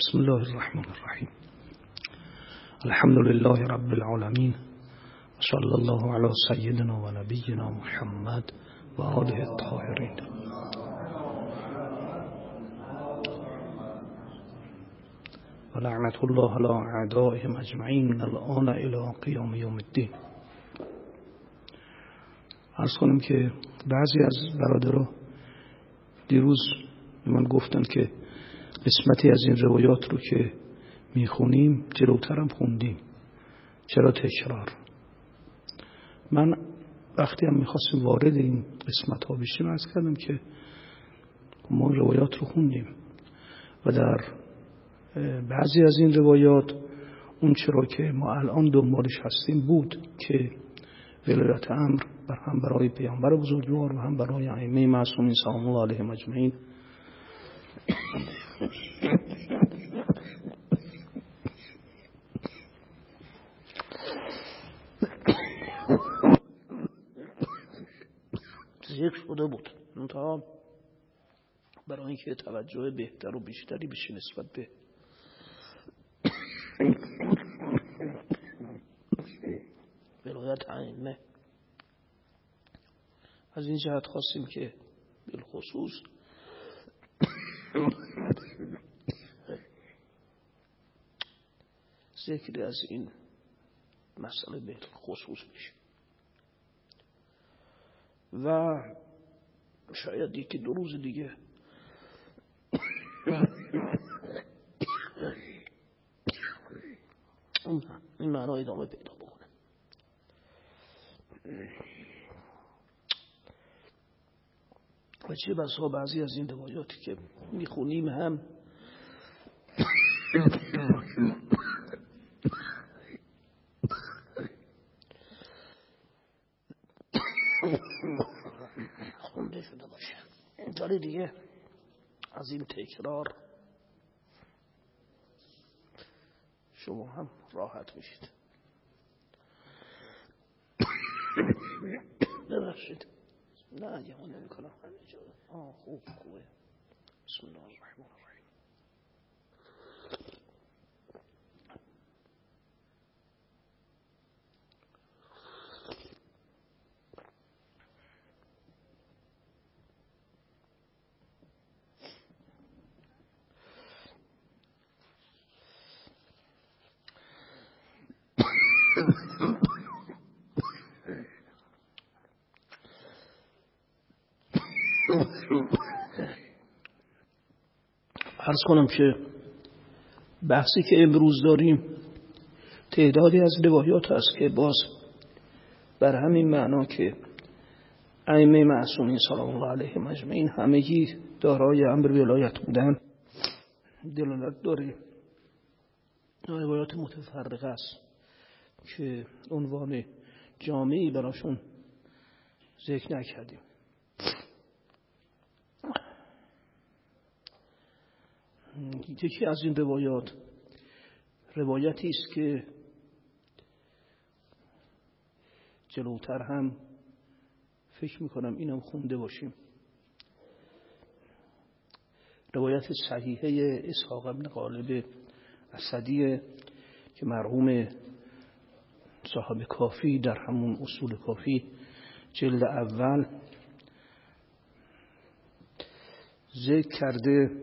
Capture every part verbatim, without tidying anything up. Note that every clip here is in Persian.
بسم الله الرحمن الرحیم. الحمد لله رب العالمین و صلی الله علی سیدنا و نبینا محمد و آله الطاهرین. و لعنت الله علی اعدائهم اجمعین من الآن الی قیام یوم الدین. عرض کنم که بعضی از برادرها دیروز من گفتن که قسمتی از این روایات رو که میخونیم جلوترم خوندیم، چرا تکرار؟ من وقتی هم میخواستیم وارد این قسمت ها بشیم عرض کردم که ما روایات رو خوندیم و در بعضی از این روایات اون چرا که ما الان دنبالش هستیم بود که ولایت امر بر هم برای پیامبر بزرگوار و هم برای ائمه معصومین سلام الله علیهم اجمعین ذکر شده بود. منتها برای اینکه توجه بهتر و بیشتری بشه نسبت به ولایت ائمه از این جهت خواستیم که بالخصوص ذکری از این مسئله به خصوص بشه و شاید یکی دو روز دیگه این معنا ادامه پیدا بکنه. و چه بسا بعضی از این روایاتی که میخونیم هم خونده شده باشه، اینطوری دیگه از این تکرار شما هم راحت میشید. ببخشید نه یه نمی کنم همینجا. آه خوب خوبه. بسم الله الرحمن الرحیم. عرض کنم که بحثی که امروز داریم تعدادی از روایات هست که باز بر همین معنا که ائمه معصومین سلام الله علیهم اجمعین همگی دارای امر ولایت بودن دلالت داره. روایات متفرقه است که عنوان جامعی براشون ذکر نکردیم. یکی از این روایات روایتی است که جلوتر هم فکر میکنم اینم خونده باشیم. روایت صحیحه اسحاق بن غالب اسدی که مرحوم صاحب کافی در همون اصول کافی جلد اول ذکر کرده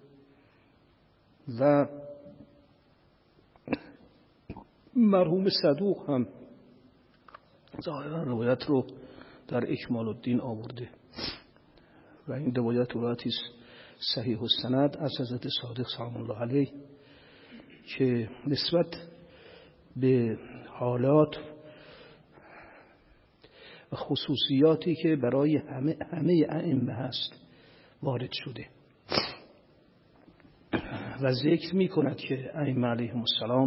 و مرحوم صدوق هم ظاهرا روایت رو در اکمال الدین آورده و این روایت روایتی صحیح السند از حضرت صادق سلام الله علیه که نسبت به حالات و خصوصیاتی که برای همه همه ائمه هست وارد شده و ذکر می کند که ائمه علیهم السلام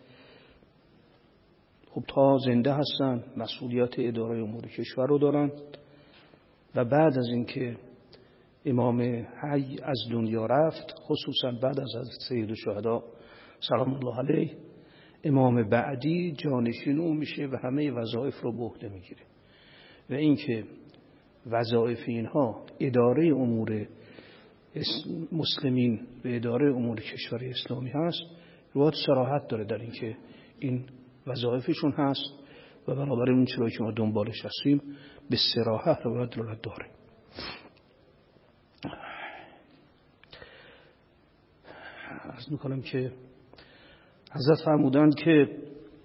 خب تا زنده هستن مسئولیت اداره امور کشور رو دارن و بعد از اینکه امام حی از دنیا رفت خصوصا بعد از حضرت سید الشهدا سلام الله علیه امام بعدی جانشین او میشه و همه وظایف رو به عهده میگیره و اینکه وظایف اینها اداره امور مسلمین به اداره امور کشور اسلامی هست، روایت صراحت داره در این که این وظایفشون هست و بنابراین اون چرایی که ما دنبالش هستیم به صراحت روایت دلالت داره. عرض میکنم که حضرت فرمودند که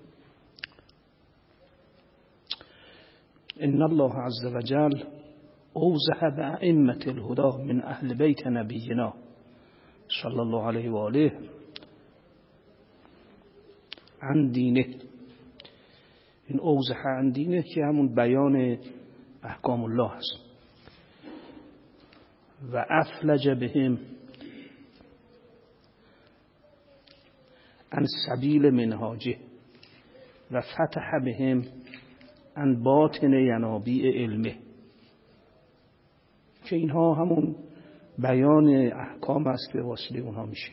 ان الله عز وجل اوضح بأئمة الهدى من اهل بیت نبینا صلی الله علیه و آله عن دینه. این اوضح عن دینه که همون بیان احکام الله است. و افلج بهم عن سبیل منهاجه و فتح بهم عن باطن ینابیع علمه، که اینها همون بیان احکام است که واسطه اونها میشه.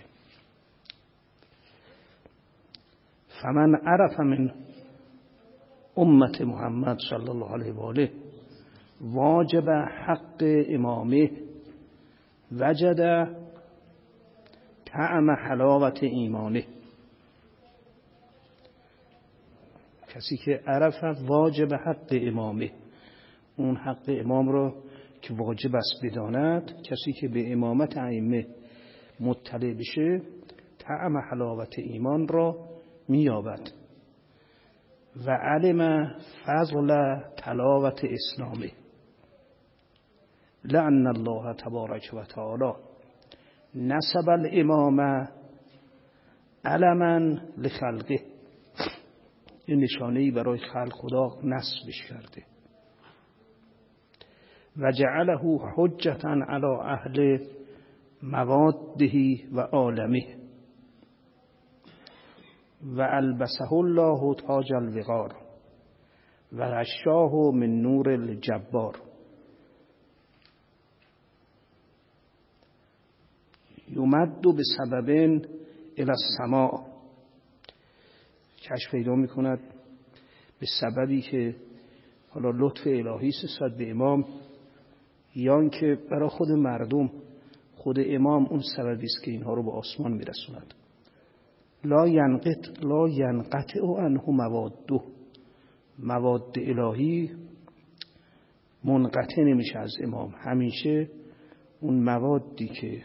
فمن عرف من امت محمد صلی الله علیه و آله واجب حق امامه وجد طعم حلاوت ایمانه. کسی که عرف واجب حق امامه، اون حق امام رو که واجب است بداند، کسی که به امامت ائمه مطلع بشه طعم حلاوت ایمان را مییابد. و علم فضل تلاوت اسلامه، لأن الله تبارک و تعالی نسب الامام علما لخلقه، این نشانه‌ای برای خلق خدا نصبش کرده. و جعله حجتا علی اهل مواده و عالمه و البسه الله تاج الوقار و غشاه من نور الجبار. یمد بسبب الی السماء، کشف پیدا میکند به سببی که حالا لطف الهی است به امام، یا اینکه برای خود مردم خود امام اون سببی است که اینها رو به آسمان میرسوند. لا ینقطع لا ینقطع عنه مواده، مواد الهی منقطع نمیشه از امام، همیشه اون موادی که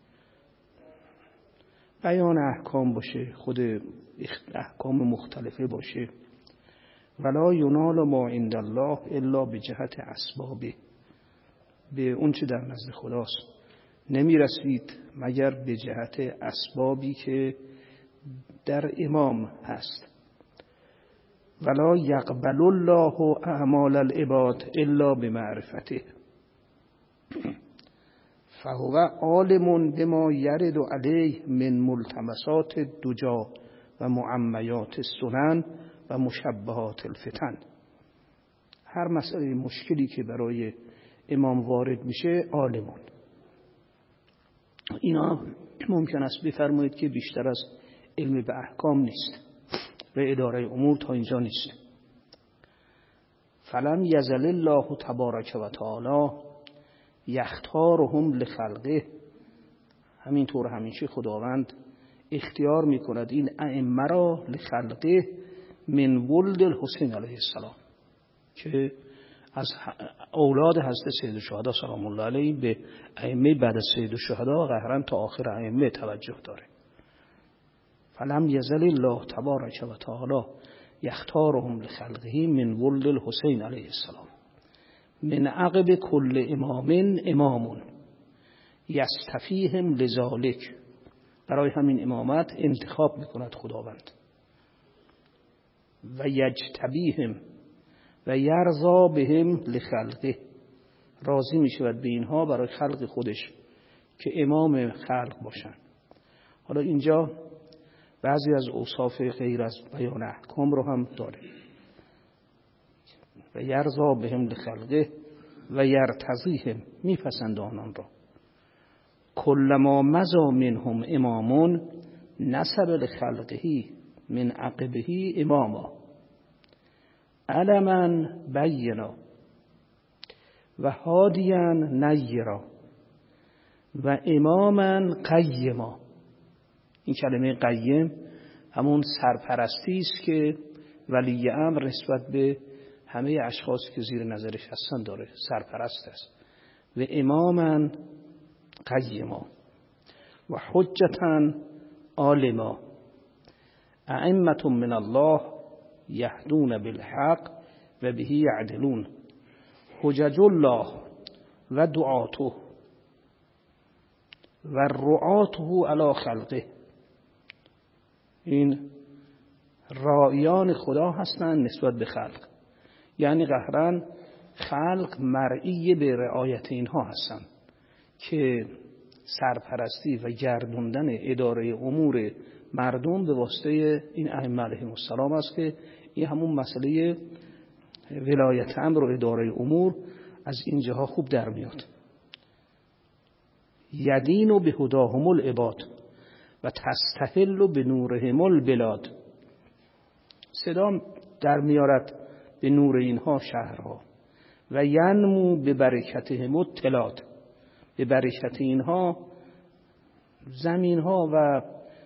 بیان احکام باشه، خود احکام مختلفه باشه. ولا ینال ما عند الله الا بجهت اسبابه، به اون چه در نزد خداست نمی رسید مگر به جهت اسبابی که در امام هست. ولا یقبل الله اعمال العباد الا بمعرفته، فهو عالم بما یرد علیه من ملتمسات الدجا و معمیات السنن و مشبهات الفتن. هر مسئله مشکلی که برای امام وارد میشه عالمون. اینا ممکن است بفرمایید که بیشتر از علم به احکام نیست و اداره امور تا اینجا نیست. فلم یزل الله تبارک و تعالی یختارهم لخلقه، همینطور همیشه خداوند اختیار میکند این ائمه را لخلقه من ولد الحسین علیه السلام، که از اولاد حضرت سید الشهدا سلام الله علیه به ائمه بعد از سید الشهدا قهرا تا آخر ائمه توجه داره. فلم یزل الله تبارک و تعالی یختارهم لخلقه من ولد الحسین علیه السلام من عقب کل امام امامون یستفیهم لذالک، برای همین امامت انتخاب میکند خداوند. و یجتبیهم و یرضا بهم لخلقه، راضی میشود به اینها برای خلق خودش که امام خلق باشن. حالا اینجا بعضی از اوصاف غیر از بیان احکام رو هم داره. و یرضا بهم لخلقه و یرتضیهم، میپسند آنان را. کلما مضا منهم امامون نسب لخلقه من عقبه اماما علما بینا و هادیا نیرا و اماما قیما. این کلمه قیم همون سرپرستی است که ولی امر نسبت به همه اشخاصی که زیر نظرش هستن داره، سرپرست است. و اماما قیما و حجتا عالما ائمة من الله یهدون بالحق و به یعدلون حجج الله و دعاته و رعاته علی خلقه. این راعیان خدا هستند نسبت به خلق، یعنی قهرن خلق مرئی به رعایت اینها هستند که سرپرستی و گردوندن اداره امور مردم به واسطه این ائمه علیهم السلام است که این همون مسئله ولایت امر و اداره امور از اینجاها خوب در میاد. یدین به هداهم العباد و تستحل به نورهم البلاد. صدا در میارد به نور اینها شهرها و ینمو به برکتهم التلاد. به برکت اینها زمینها و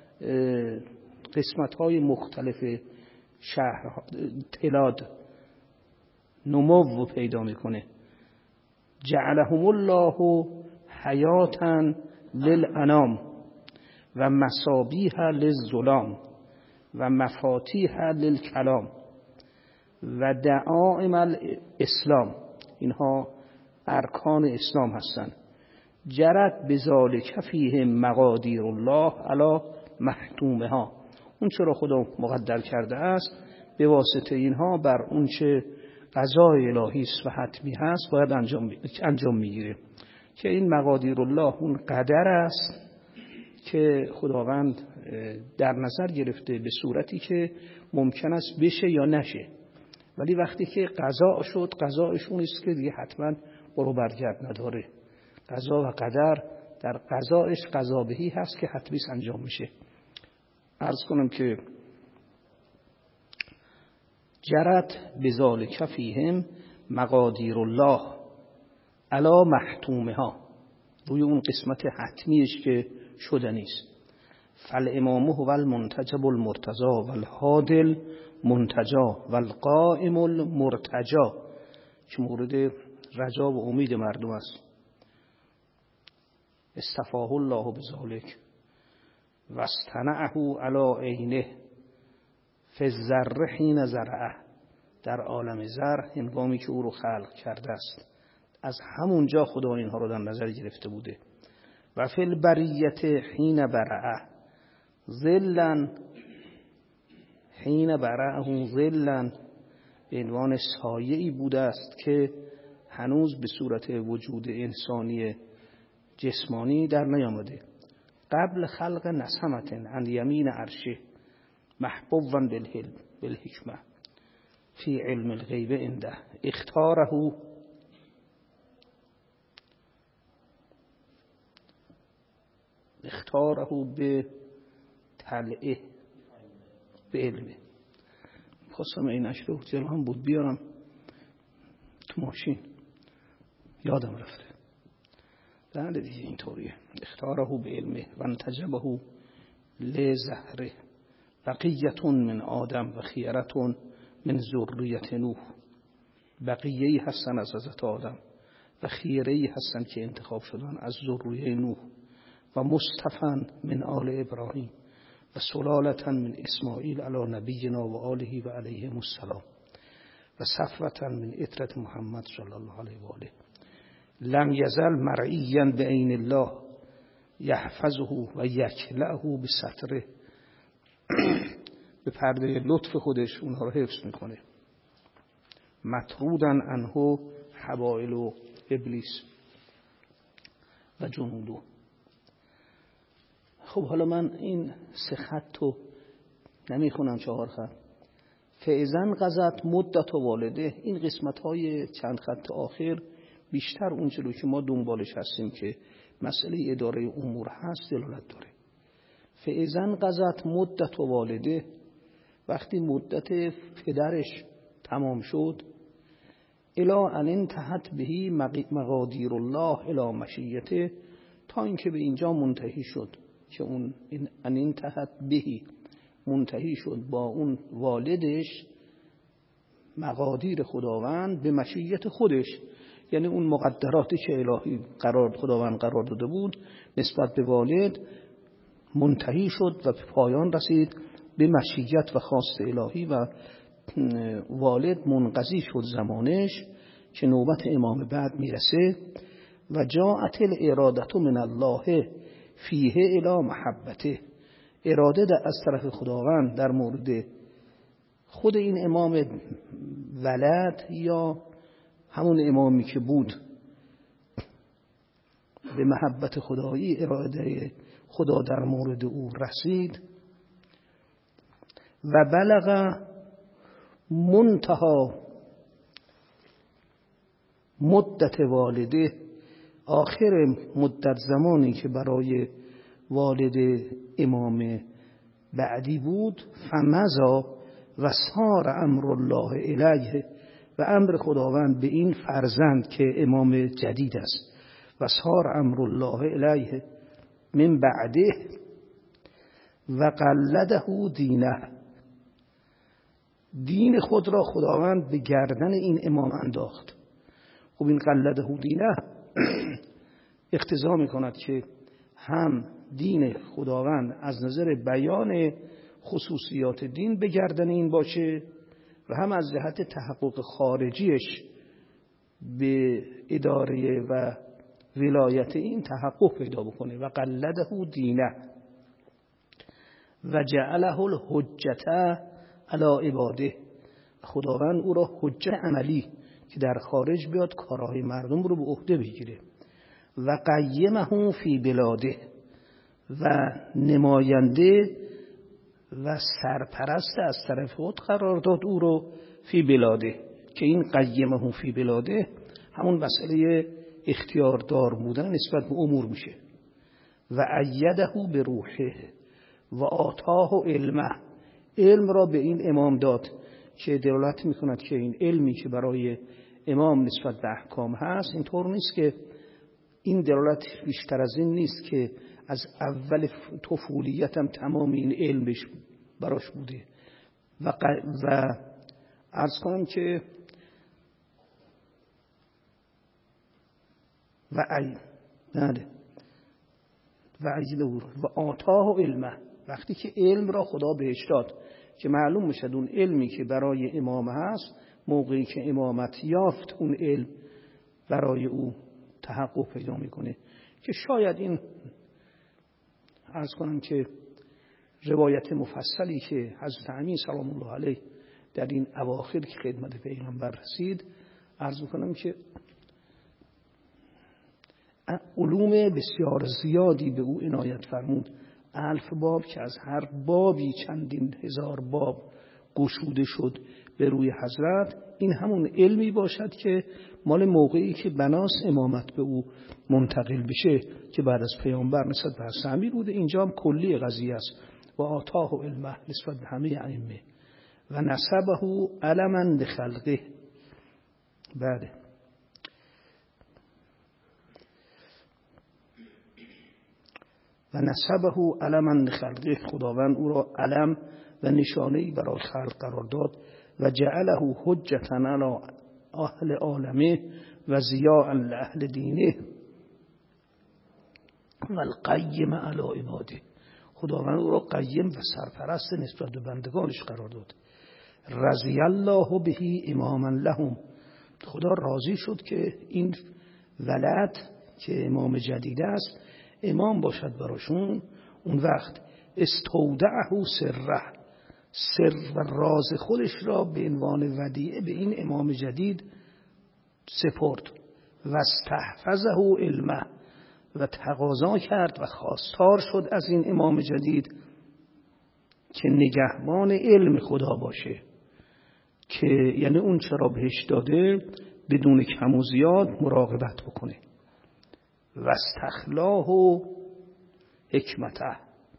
قسمت‌های مختلف شهر تلاد نمو پیدا میکنه. جعلهم الله حیاتا للانام و مصابیح للظلام و مفاتیح للکلام و دعائم الاسلام. اینها ارکان اسلام هستند. جرت بذالک فیهم مقادیر الله علی محتومها. اون چرا خدا مقدر کرده است به واسطه اینها بر اون چه قضای الهی است و حتمی هست باید انجام انجام میگیره. که این مقادیر الله اون قدر است که خداوند در نظر گرفته به صورتی که ممکن است بشه یا نشه، ولی وقتی که قضا شد قضایش اون است که دیگه حتما برو برگرد نداره. قضا و قدر در قضایش قضا بهی هست که حتمی انجام میشه. عرض کنم که جرت بذالک فیهم مقادیر الله علی محتومها، روی اون قسمت حتمیش که شدنی است. فالامام هو المنتجب المرتضی والحادل منتجا والقائم المرتجا، که مورد رجا و امید مردم است. استفاه الله بذالک و استنعه علی عینه فی الذر حین زرعه. در عالم زر هنگامی که او رو خلق کرده است، از همونجا خدا اینها رو در نظر گرفته بوده. و فی البریت حین برعه ظلا حین برعه ظلا، به عنوان سایه‌ای بوده است که هنوز به صورت وجود انسانی جسمانی در نیامده. قبل خلق نسمت عن یمین عرشه محبوبا بالحلم بالحکمه فی علم الغیب عنده اختاره اختاره به طلعه به علمه. خواستم این اشرو جلوهم بود بیارم تو ماشین یادم رفته. بله دیگه اینطوریه. اختاره به علمه و انتجبه لزهره بقیتون من آدم و خیرتون من ذریت نوح. بقیه‌ای هستن از حضرت آدم و خیره‌ای هستن که انتخاب شدن از ذریه نوح و مصطفی من آل ابراهیم و سلالتا من اسماعیل علی نبینا و آله و علیهم السلام و صفوتا من عترة محمد صلی الله علیه و آله. لم یزل مرعیا بعین الله یحفظه و یکلعه بستره. به پرده لطف خودش اونها رو حفظ میکنه. مطرودن عنه حبائل و ابلیس و جنودو. خب حالا من این سه خط رو نمیخونم، چهار خط. فعزن قضت مدت و والده. این قسمت های چند خط آخر بیشتر اون چلو که ما دنبالش هستیم که مسئله اداره امور هست دلالت داره. فعزن قضت مدت و والده، وقتی مدت پدرش تمام شد، الا ان انتهت بهی مقادیر الله الی مشیته تا اینکه به اینجا منتهی شد که اون این انتهت بهی منتهی شد با اون والدش مقادیر خداوند به مشیت خودش، یعنی اون مقدراتی که الهی قرار خداوند قرار داده بود نسبت به والد منتهی شد و به پایان رسید به مشیت و خواست الهی و والد منقضی شد زمانش که نوبت امام بعد میرسه. و جاءت الاراده من الله فیه الی محبته، اراده در از طرف خداوند در مورد خود این امام ولد یا همون امامی که بود به محبت خدایی، اراده خدا در مورد او رسید. و بلغ منتها مدت والده، آخر مدت زمانی که برای والد امام بعدی بود، فمضا و سار امر الله الیه، و امر خداوند به این فرزند که امام جدید است، و سار امر الله الیه من بعده و قلده دینه، دین خود را خداوند به گردن این امام انداخت. خب این قلده دینه اقتضا میکند که هم دین خداوند از نظر بیان خصوصیات دین به گردن این باشه و هم از جهت تحقق خارجیش به اداره و ولایت این تحقق پیدا بکنه. و قلده دینه و جعله الحجة علی عباده، خداوند او را حجت عملی که در خارج بیاد کارهای مردم رو به عهده بگیره. و قیمه فی بلاده، و نماینده و سرپرست از طرف خود قرار داد او رو فی بلاده، که این قیمه فی بلاده همون مسئله اختیاردار بودن نسبت به امور میشه. و ایده به روحه و آتاه علمه، علم را به این امام داد که دلالت میکند که این علمی که برای امام نسبت به احکام هست اینطور نیست که این دلالت بیشتر از این نیست که از اول طفولیتم تمام این علمش براش بوده. و, و عرض کنم که و ای بله و عجل و آتاه علمه، وقتی که علم را خدا بهش داد که معلوم میشد اون علمی که برای امام هست موقعی که امامت یافت اون علم برای او تحقق پیدا میکنه. که شاید این عرض کنم که روایت مفصلی که حضرت امین سلام الله علیه در این اواخر که خدمت پیغمبر رسید، عرض کنم که علوم بسیار زیادی به او عنایت فرمود، الف باب که از هر بابی چندین هزار باب گشوده شد به روی حضرت. این همون علمی باشد که مال موقعی که بناس امامت به او منتقل بشه که بعد از پیامبر نسبت به حضرت امیر بوده. اینجا هم کلی قضیه است. و آتاه علمه نسبت به همه ائمه و نسبه علما لخلقه. بله و نسبه علما لخلقه، خداوند او را علم و نشانه‌ای برای خلق قرار داد. و جعله حجة علی اهل عالمه و ضیاء لاهل دینه و القیم علی عباده، خداوند او را قیم و سرپرست نسبت به بندگانش قرار داد. رضی الله به اماما لهم، خدا راضی شد که این ولد که امام جدید است امام باشد براشون. اون وقت استودعه سره، سر و راز خودش را به عنوان ودیعه به این امام جدید سپرد. و استحفظه علمه، و تقاضا کرد و خواستار شد از این امام جدید که نگهبان علم خدا باشه، که یعنی اون چرا بهش داده بدون کم و زیاد مراقبت بکنه. و استخلاه حکمته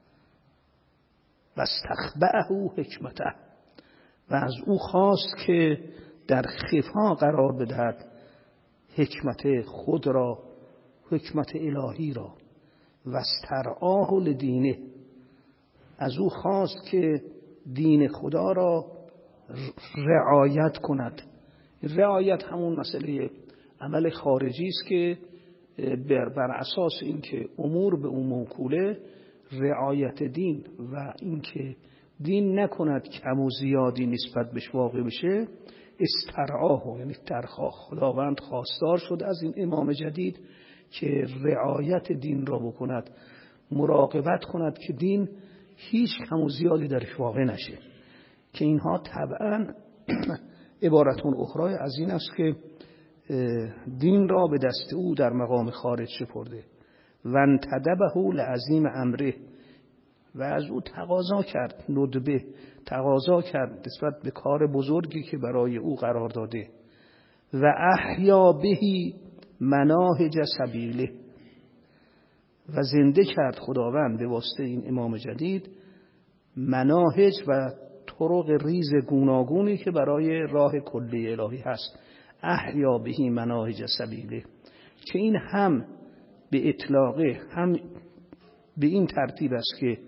و استخبعه حکمته، و از او خواست که در خفا قرار بدهد حکمت خود را، حکمت الهی را. و استرعاه لدینه، از او خواست که دین خدا را رعایت کند. رعایت همون مسئله عمل خارجی است که بر, بر اساس اینکه امور به اون موکوله، رعایت دین و اینکه دین نکند کم و زیادی نسبت بهش واقع بشه، استرعاه، یعنی ترخواه خداوند خواستار شد از این امام جدید که رعایت دین را بکند، مراقبت کند که دین هیچ کم و زیادی درش واقع نشه. که اینها طبعا عبارتون اخرى از این است که دین را به دست او در مقام خارج سپرده و انتدبه لعظیم امره، و از او تقاضا کرد، ندبه تقاضا کرد نسبت به کار بزرگی که برای او قرار داده، و احیا بهی مناهج سبیله، و زنده کرد خداوند به واسطه این امام جدید مناهج و طرق ریز گوناگونی که برای راه کلی الهی هست. احیا بهی مناهج سبیله، که این هم به اطلاقه هم به این ترتیب است که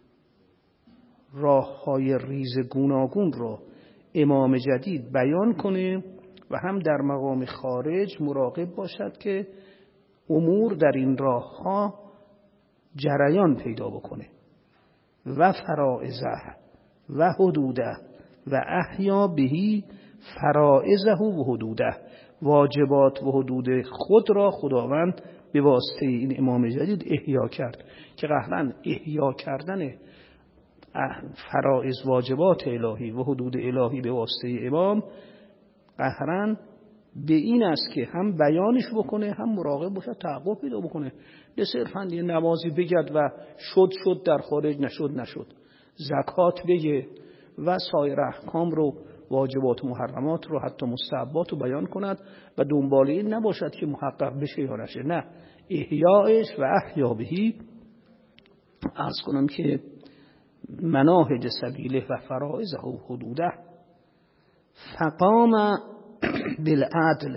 راه های ریز گوناگون را امام جدید بیان کنه و هم در مقام خارج مراقب باشد که امور در این راه ها جریان پیدا بکنه. و فرائضه و حدوده و احیا بهی فرائضه و حدوده، واجبات و حدود خود را خداوند به واسطه این امام جدید احیا کرد. که قهرن احیا کردن فرائض واجبات الهی و حدود الهی به واسطه امام قهرن به این است که هم بیانش بکنه، هم مراقب باشه تعقب پیدا بکنه. نه صرفاً یه نمازی بگد و شد شد در خارج، نشد نشد، زکات بگه و سایر احکام رو، واجبات و محرمات رو، حتی مستحبات رو بیان کند و دنبال این نباشد که محقق بشه یا نشه. نه، احیاءش و احیا بهی، عرض کنم که مناهج سبیله و فرائضه و حدوده. فقام بالعدل،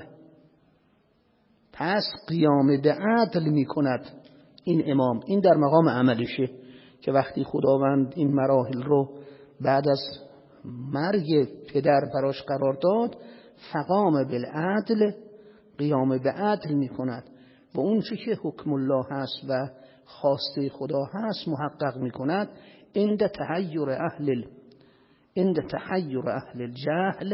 پس قیام به عدل می کند این امام. این در مقام عملشه که وقتی خداوند این مراحل رو بعد از مرگ پدر براش قرار داد، فقام بالعدل، قیام به عدل می کند و اون چی که حکم الله هست و خواسته خدا هست محقق می کند. عند تحیر اهل عند تحیر اهل الجهل،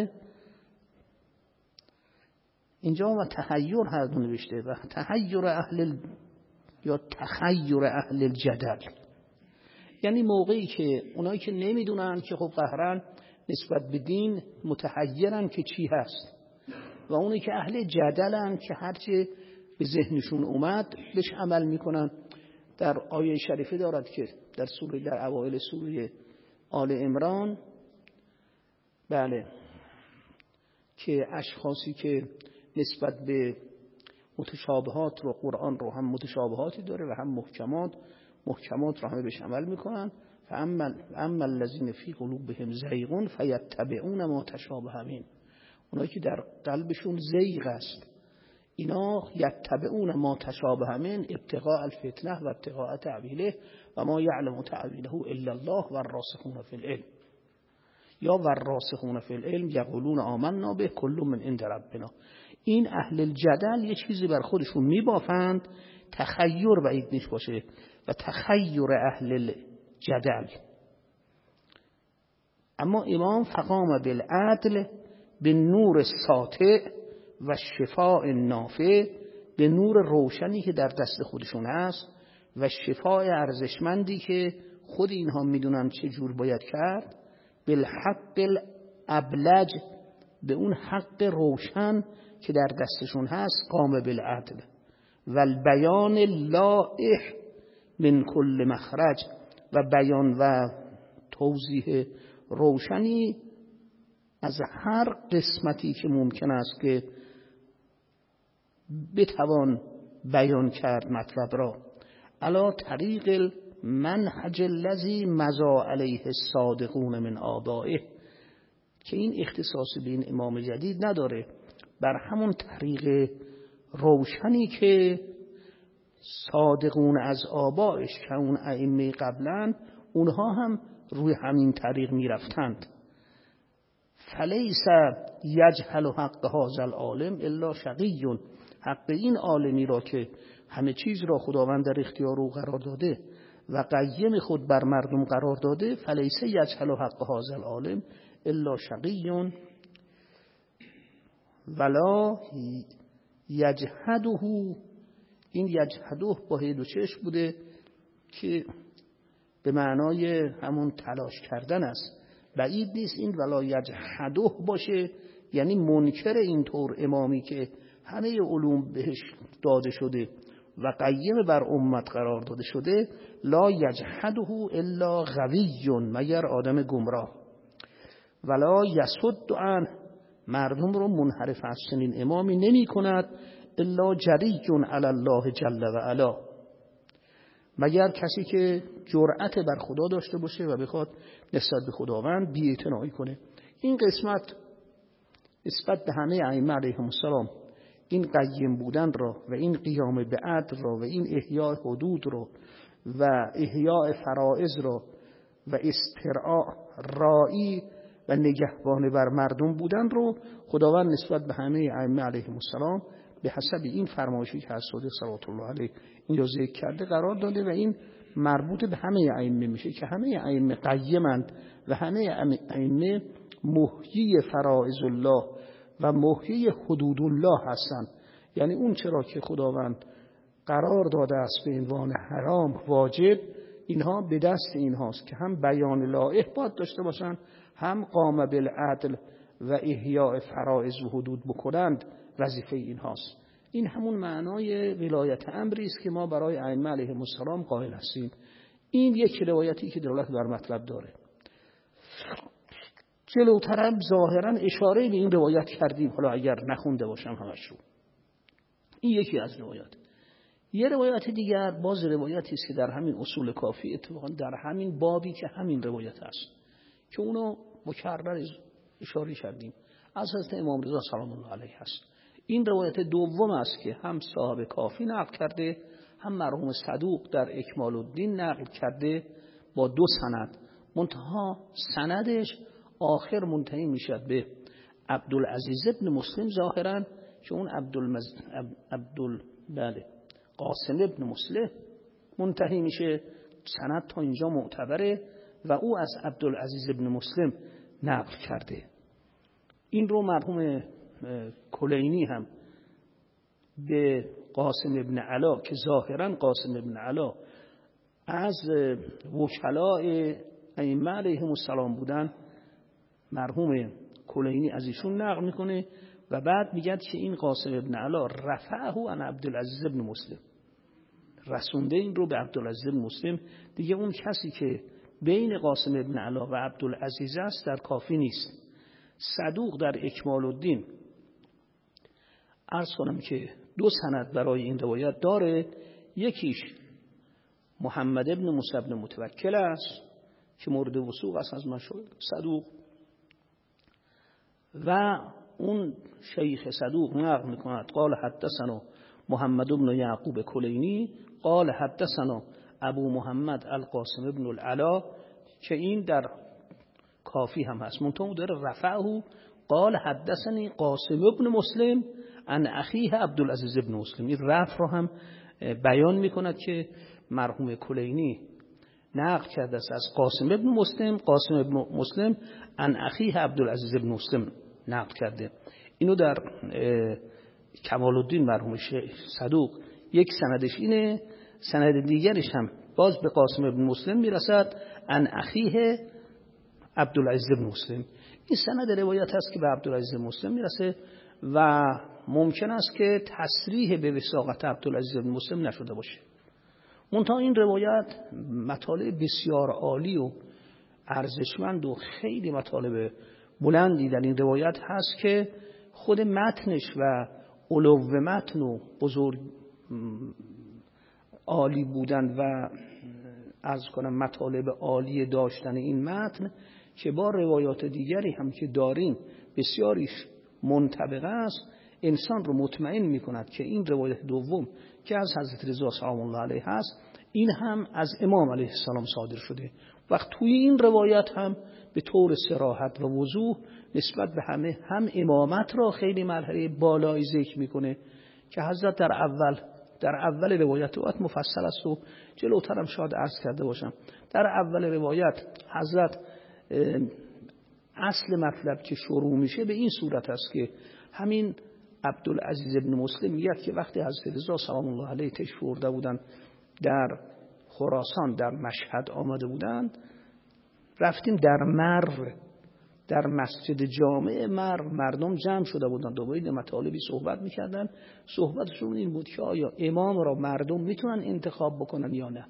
اینجا و تحیر هر دو نوشته، و تحیر اهل یا تخیر اهل الجدل، یعنی موقعی که اونایی که نمیدونن که خب قهرن نسبت به دین متحیرن که چی هست، و اونایی که اهل جدلن که هرچی به ذهنشون اومد بهش عمل میکنن. در آیه شریفه دارد که در سوره، در اوائل سوره آل عمران، بله، که اشخاصی که نسبت به متشابهات رو، قرآن رو هم متشابهاتی داره و هم محکمات، محکمات رو همه بهش عمل میکنن. فاما اما الذین فی قلوبهم زیغ فیتبعون ما تشابه منه، اونایی که در قلبشون زیغ است اینا یتبعون ما تشابه منه ابتغاء الفتنه و ابتغاء تعویله و ما یعلم تعویله الا الله و الراسخون فی العلم، یا و الراسخون فی العلم یقولون آمنا به کل من عند ربنا. این اهل الجدل یه چیزی بر خودشون میبافند، تخیر بعید نیست باشه، و تخیر اهل الجدل. اما امام فقام بالعدل به نور ساطع و شفاء نافع، به نور روشنی که در دست خودشون هست و شفاء ارزشمندی که خود اینها میدونن چه جور باید کرد، بالحق الابلج، به اون حق روشن که در دستشون هست، قام بالعدل و البیان اللائح من کل مخرج، و بیان و توضیح روشنی از هر قسمتی که ممکن است که بتوان بیان کرد مطلب را، علی طریق المنهج الذی مضى علیه الصادقون من آبائه، که این اختصاص به این امام جدید نداره، بر همون طریق روشنی که صادقون از آبائش که اون ائمه قبلن، اونها هم روی همین طریق میرفتند. فلیس یجهل حق هذا العالم الا شقی، حق این عالمی را که همه چیز را خداوند در اختیار او قرار داده و قیم خود بر مردم قرار داده، فلیس یجهل حق هذا العالم الا شقی ولا یجهده. این یجهده با هی دو چشم بوده که به معنای همون تلاش کردن است. بعید نیست این ولا یجهده باشه، یعنی منکر اینطور امامی که همه علوم بهش داده شده و قیم بر امت قرار داده شده. لا یجهده الا غوی، مگر آدم گمراه. ولا یصد عنه، مردم رو منحرف از چنین امامی نمی کند. الا جری علی الله جل و علا، مگر کسی که جرأت بر خدا داشته باشه و بخواد نسبت به خداوند بی‌اعتنایی کنه. این قسمت نسبت به همه ائمه علیهم السلام، این قیم بودن را و این قیام به عدل را و این احیاء حدود را و احیاء فرائض را و استرعاء رائی و نگهبان بر مردم بودن رو خداوند نسبت به همه ائمه علیهم السلام به حسب این فرمایشی که از صادق صلوات الله علیه اینجا ذکر کرده قرار داده و این مربوط به همه ائمه میشه که همه ائمه قیمند و همه ائمه محیی فرائض الله و محیی حدود الله هستند. یعنی اون چرا که خداوند قرار داده است به عنوان حرام واجب، اینها به دست اینهاست که هم بیان لایح باید داشته باشند، هم قام بالعدل و احیاء فرائض و حدود بکنند، وظیفه اینهاست. این همون معنای ولایت امری است که ما برای ائمه علیهم السلام قائل هستیم. این یک روایتی که دلالت بر مطلب داره. جلوترم ظاهرا اشاره به این روایت کردیم، حالا اگر نخونده باشم همش رو. این یکی از روایات. یه روایت دیگر باز روایتی است که در همین اصول کافی، اتفاقا در همین بابی که همین روایت است که اونو مکرر اشاره کردیم، از حضرت امام رضا سلام الله علیه هست. این روایت دوم است که هم صاحب کافی نقل کرده، هم مرحوم صدوق در اکمال الدین نقل کرده با دو سند. منتها سندش آخر منتهی میشه به عبدالعزیز ابن مسلم ظاهرا، که اون عبدالمز... عبدال بله قاسم ابن مسلم منتهی میشه. سند تا اینجا معتبره و او از عبدالعزیز ابن مسلم نقل کرده. این رو مرحوم کلینی هم به قاسم ابن علا که ظاهرا قاسم ابن علا از وکلاء ائمه علیهم السلام بودن، مرحوم کلینی از ایشون نقل میکنه و بعد میگه که این قاسم ابن علا رفعه عن عبدالعزیز ابن مسلم، رسونده این رو به عبدالعزیز ابن مسلم. دیگه اون کسی که بین قاسم ابن علا و عبدالعزیز است در کافی نیست. صدوق در اکمال الدین عرض کنم که دو سند برای این روایت داره. یکیش محمد ابن موسی ابن متوکل است که مورد وثوق است از مشایخ صدوق، و اون شیخ صدوق نقل میکند قال حدثنا محمد ابن یعقوب کلینی قال حدثنا ابو محمد القاسم ابن العلا، که این در کافی هم هست. منتها داره رفعه قال حدثنی قاسم ابن مسلم عن اخیه عبدالعزیز ابن مسلم. این رفع رو هم بیان میکند که مرحوم کلینی نقل کرده است از قاسم ابن مسلم، قاسم ابن مسلم عن اخیه عبدالعزیز ابن مسلم نقل کرده. اینو در کمال الدین مرحوم شیخ صدوق یک سندش اینه، سند دیگرش هم باز به قاسم ابن مسلم میرسد عن اخیه عبدالعزیز ابن مسلم. این سند روایت است که به عبدالعزیز ابن مسلم میرسه و ممکن است که تصریح به وثاقت عبدالعزیز ابن مسلم نشده باشه. منتها این روایت مطالب بسیار عالی و ارزشمند و خیلی مطالب بلندی در این روایت هست که خود متنش و علو متن و بزرگ عالی بودن و از کنم مطالب عالی داشتن این متن که با روایات دیگری هم که داریم بسیاریش منطبق است، انسان رو مطمئن می کند که این روایت دوم که از حضرت رضا سلام الله علیه هست، این هم از امام علیه السلام صادر شده. وقت توی این روایت هم به طور صراحت و وضوح نسبت به همه هم امامت را خیلی مرحله بالایی ذکر میکنه که حضرت در اول در اول روایت روایت مفصل است و جلوترم شاید عرض کرده باشم. در اول روایت حضرت اصل مطلب که شروع میشه به این صورت است که همین عبدالعزیز ابن مسلم میگه که وقتی حضرت رضا سلام الله علیه تشریف آورده بودن در خراسان، در مشهد آمده بودند، رفتیم در مر، در مسجد جامع مر مردم جمع شده بودن، دوباره مطالبی صحبت میکردن. صحبتشون این بود که آیا امام را مردم میتونن انتخاب بکنن یا نه.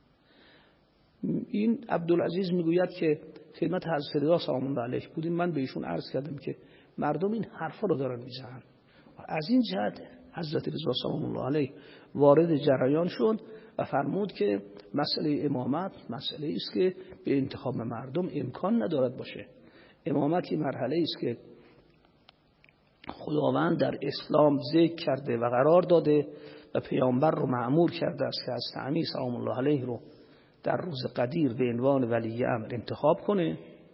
این عبدالعزیز میگوید که خدمت حضرت رضا سلام الله علیه بودیم، من به ایشون عرض کردم که مردم این حرفا رو دارن میزنن. از این جهت حضرت رضا سلام الله علیه وارد جریان شد و فرمود که مسئله امامت مسئله است که به انتخاب مردم امکان ندارد باشه. امامت این مرحله است که خداوند در اسلام ذکر کرده و قرار داده و پیامبر رو مأمور کرده است که از تعمی سلام الله علیه رو در روز قدیر به عنوان ولی امر انتخاب کنه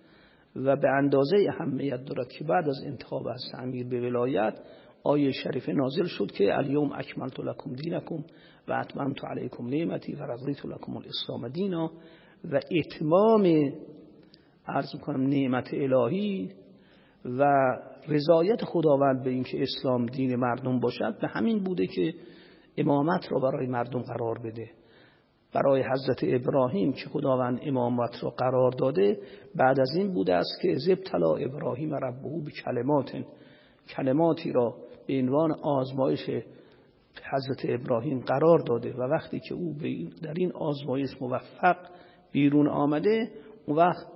و به اندازه اهمیت دارد که بعد از انتخاب از تعمیر به ولایت آیه شریف نازل شد که الیوم اکملت لکم دینکم و اتممت علیکم نعمتی و رضیت لکم الاسلام دینا، و اتمام عرض می‌کنم نعمت الهی و رضایت خداوند به اینکه اسلام دین مردم باشد به همین بوده که امامت را برای مردم قرار بده. برای حضرت ابراهیم که خداوند امامت را قرار داده، بعد از این بوده است که ذبتلا ابراهیم ربه به کلمات، کلماتی را به عنوان آزمایش حضرت ابراهیم قرار داده و وقتی که او در این آزمایش موفق بیرون آمده، اون وقت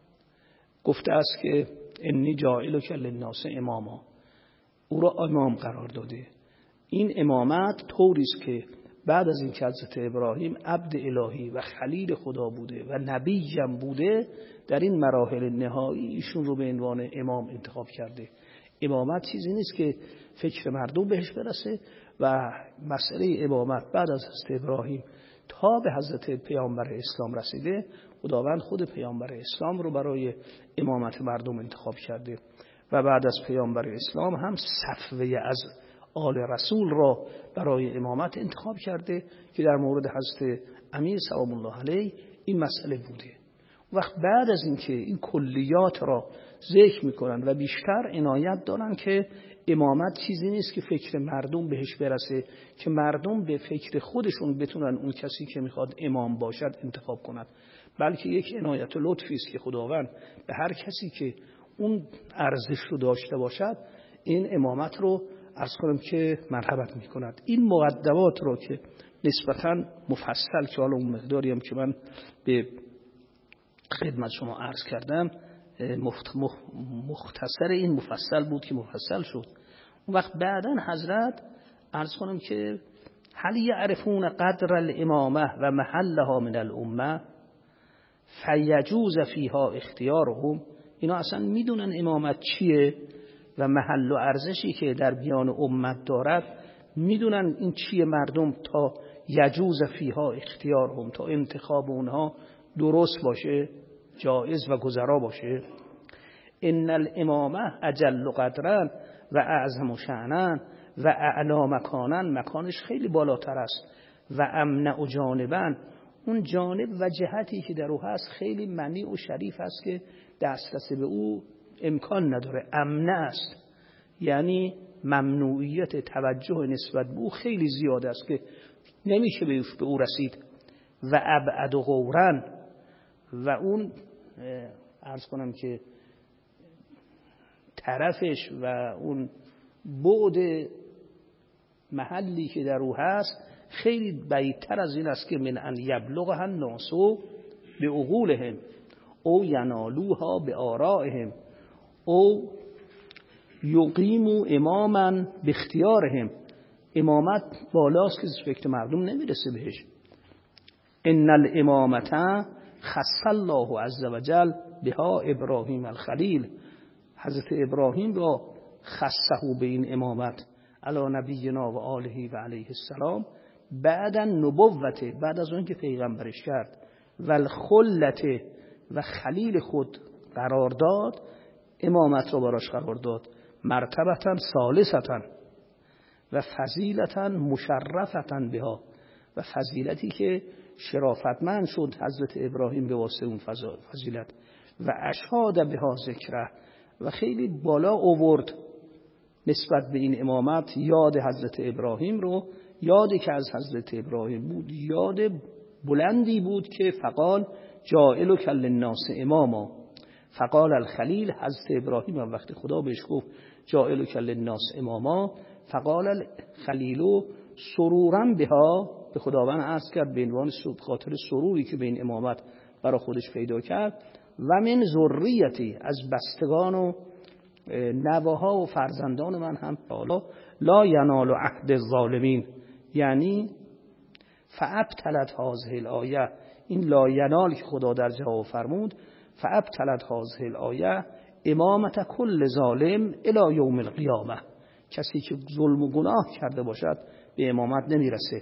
گفته است که انی جاعلک للناس اماما، او را امام قرار داده. این امامت طوری است که بعد از این که حضرت ابراهیم عبد الهی و خلیل خدا بوده و نبی هم بوده، در این مراحل نهایی ایشون رو به عنوان امام انتخاب کرده. امامت چیزی نیست که فکر مردم بهش برسه و مسئله امامت بعد از حضرت ابراهیم تا به حضرت پیامبر اسلام رسیده، خداوند خود پیامبر اسلام رو برای امامت مردم انتخاب کرده و بعد از پیامبر اسلام هم صفوه از آل رسول را برای امامت انتخاب کرده که در مورد حضرت امیر سلام الله علیه این مسئله بوده. وقت بعد از اینکه این کلیات را ذکر میکنن و بیشتر عنایت دارن که امامت چیزی نیست که فکر مردم بهش برسه، که مردم به فکر خودشون بتونن اون کسی که میخواد امام باشد انتخاب کنند، بلکه یک عنایت و لطفی است که خداوند به هر کسی که اون ارزش رو داشته باشد این امامت رو عرض کنم که مرحمت میکند. این مقدمات رو که نسبتاً مفصل که حالا اون مقداری هم که من به خدمت شما عرض کردم مختصر این مفصل بود که مفصل شد. اون وقت بعداً حضرت عرض کنم که هل یعرفون قدر الامامه و محلها من الامه فیجوز فیها اختیارهم، اینا اصلا میدونن امامت چیه و محل و ارزشی که در بیان امت دارد، میدونن این چیه مردم تا یجوز فیها اختیارهم، تا انتخاب اونها درست باشه، جایز و گذرا باشه. ان الامامه اجل قدرا و اعظم شأنا و اعلا مکانا، مکانش خیلی بالاتر است، و امنع جانبا، اون جانب و جهتی که در او هست خیلی منیع و شریف است که دسترسی به او امکان نداره. امنع است یعنی ممنوعیت توجه نسبت به او خیلی زیاد است که نمیشه به او رسید. و ابعد و غورن، و اون عرض کنم که طرفش و اون بعد محلی که در او هست خیلی بعیدتر از این است که من ان یبلغها الناس بعقولهم او ینالوها بآرائهم او یقیموا اماما باختیارهم. امامت بالاست که فکر مردم نمیرسه بهش. ان الامامت خص الله عز وجل بها ابراهیم الخلیل، حضرت ابراهیم را خصه به این امامت علی نبینا و آله و علیه السلام بعد نبوت، بعد از اون که پیغمبرش کرد، و الخلت و خلیل خود قرار داد، امامت رو براش قرار داد، مرتبتا ثالثتا و فضیلتا مشرفتا بها، و فضیلتی که شرافتمند شد حضرت ابراهیم به واسطه اون فضیلت، و اشهاد بها ذکره، و خیلی بالا آورد نسبت به این امامت یاد حضرت ابراهیم رو، یادی که از حضرت ابراهیم بود یاد بلندی بود که فقال جاعلک للناس اماما، فقال الخلیل، حضرت ابراهیم وقتی خدا بهش گفت جاعلک للناس اماما، فقال الخلیل سرورا بها، به خداوند عرض کرد به عنوان خاطر سروری که به این امامت برای خودش پیدا کرد، و من ذریتی، از بستگان و نواها و فرزندان من هم بالا، لا ینال عهد الظالمین، یعنی فابطلت هذه الآیه، این لا ینال که خدا در جواب فرمود، فابطلت هذه الآیه امامت کل ظالم الی یوم القیامه، کسی که ظلم و گناه کرده باشد به امامت نمیرسه.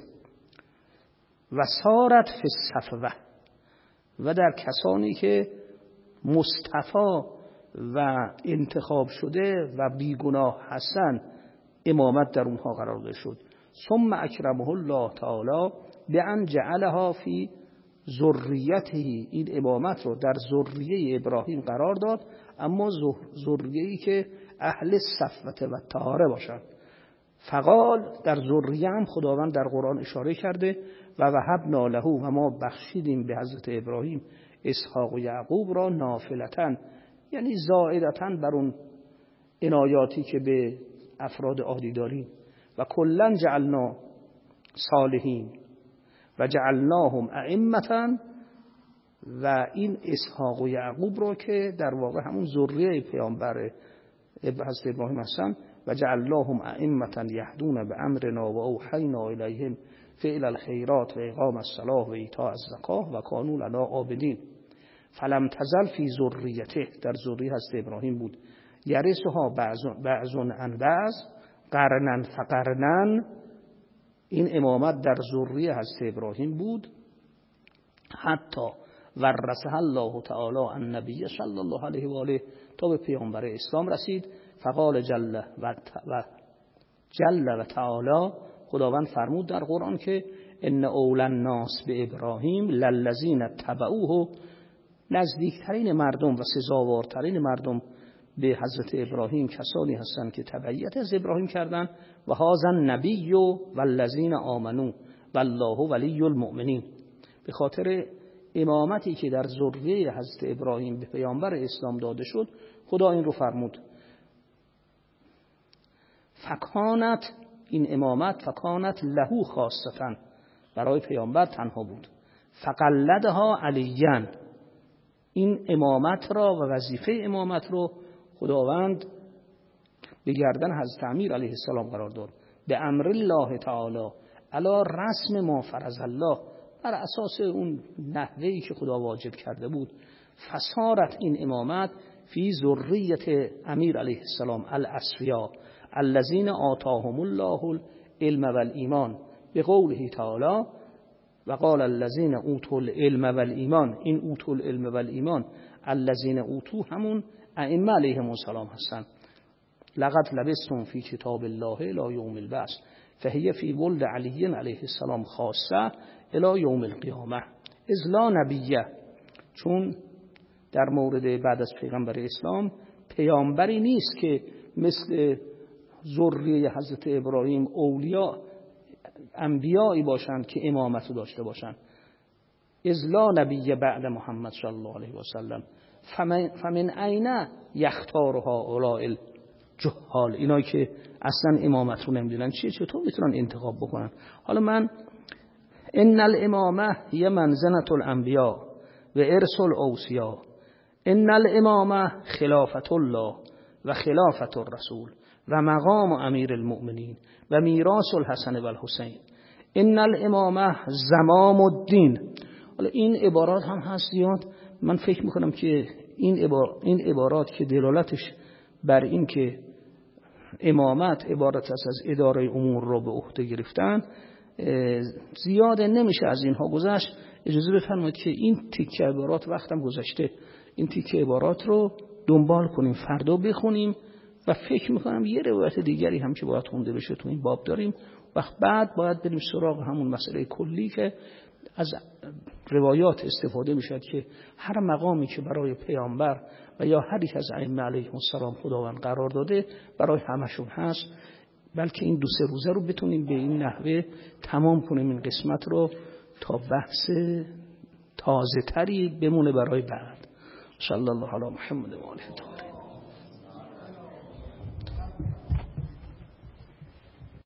و سارت فی الصفوه، و در کسانی که مصطفی و انتخاب شده و بیگناه هستند امامت در اونها قرار داده شد. ثم اکرمه الله تعالی بان جعلها فی ذریته، این امامت رو در ذریه ابراهیم قرار داد، اما ذریه‌ای که اهل صفوت و طهاره باشند. فقال، در ذریه هم خداوند در قرآن اشاره کرده، و وهبنا له، و ما بخشیدیم به حضرت ابراهیم اسحاق و یعقوب را نافلتن، یعنی زائدتن بر اون عنایاتی که به افراد عادی داریم. و کلا جعلنا صالحین و جعلناهم ائمة، و این اسحاق و یعقوب رو که در واقع همون ذریه پیامبر حضرت ابراهیم هستن، و جعلناهم ائمة یهدون بامرنا و اوحینا الیهم فعل الخیرات و اقام الصلاة و ایتاء الزکاة و کانوا لنا عابدین. فلم تزل فی ذریته، در ذریه حضرت ابراهیم بود، یرثها بعض عن بعض قرنن فقرنن، این امامت در ذریه حضرت ابراهیم بود، حتی ورثها الله تعالی النبی صلی الله علیه و آله، تا به پیامبر اسلام رسید. فقال جل و جل و تعالی، خداوند فرمود در قرآن که ان اول الناس به ابراهیم للذین تبعوه، نزدیکترین مردم و سزاوارترین مردم به حضرت ابراهیم کسانی هستند که تبعیت از ابراهیم کردند. و هذا النبی والذین آمنوا والله ولی المؤمنین، به خاطر امامتی که در ذریه حضرت ابراهیم به پیامبر اسلام داده شد، خدا این رو فرمود. فکانت، این امامت فکانت له خاصتا، برای پیامبر تنها بود. فقلدها علیان، این امامت را و وظیفه امامت رو خداوند به گردن حضرت امیر علیه السلام قرار داد. به امر الله تعالی علی رسم ما فرض الله، بر اساس اون نحوهی که خدا واجب کرده بود. فصارت، این امامت فی ذریه امیر علیه السلام الاسفیا الذین آتاهم الله العلم والایمان، به قوله تعالی و قال الذین اوتوا العلم والایمان، این اوتوا العلم والایمان الذین اوتوا همون ائمه علیهم السلام هستند. لقد لبستم فی کتاب الله الی یوم البعث فهی فی ولد علی علیه السلام خاصه الی یوم القیامه. اذ لا نبیه، چون در مورد بعد از پیغمبر اسلام پیامبری نیست که مثل ذریه حضرت ابراهیم اولیاء انبیایی باشند که امامت داشته باشند. اذ لا نبی بعد محمد صلی الله علیه و سلم فمن, فمن عین یختارها اولئک الجهال، اینایی که اصلا امامت رو نمیدونن چیه چطور میتونن انتخاب بکنن؟ حالا من ان الامامه هی منزنة الانبیاء و ارث الاوصیا، ان الامامه خلافت الله و خلافت الرسول و مقام امیر المؤمنین و میراث الحسن و الحسین، ان الامامه زمام الدین. حالا این عبارات هم هست زیاد، من فکر میکنم که این عبارات, این عبارات که دلالتش بر این که امامت عبارت است از اداره امور را به عهده گرفتن، زیاده نمیشه از اینها گذشت. اجازه بفرمایید که این تیکه عبارات وقتم گذشته، این تیکه عبارات رو دنبال کنیم، فردا بخونیم و فکر میکنم یه روایت دیگری هم که باید خونده بشه تو این باب داریم. وقت بعد باید بریم سراغ همون مسئله کلی که از روایات استفاده میشد که هر مقامی که برای پیامبر و یا هر یک از ائمه علیهم السلام خداوند قرار داده برای همشون هست، بلکه این دو سه روزه رو بتونیم به این نحوه تمام کنیم این قسمت رو تا بحث تازه تری بمونه برای بعد. صلی الله علی محمد و آله.